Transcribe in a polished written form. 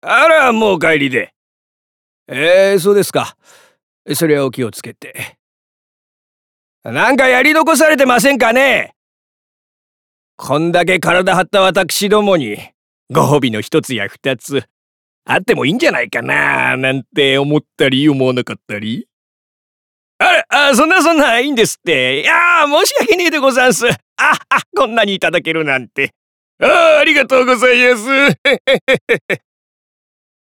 あら、もうお帰りで。そうですか。それはお気をつけて。なんかやり残されてませんかね。こんだけ体張った私どもに、ご褒美の一つや二つ、あってもいいんじゃないかな、なんて思ったり思わなかったり。そんないいんですって。いや申し訳ねえでござんす。こんなにいただけるなんて。ありがとうございます。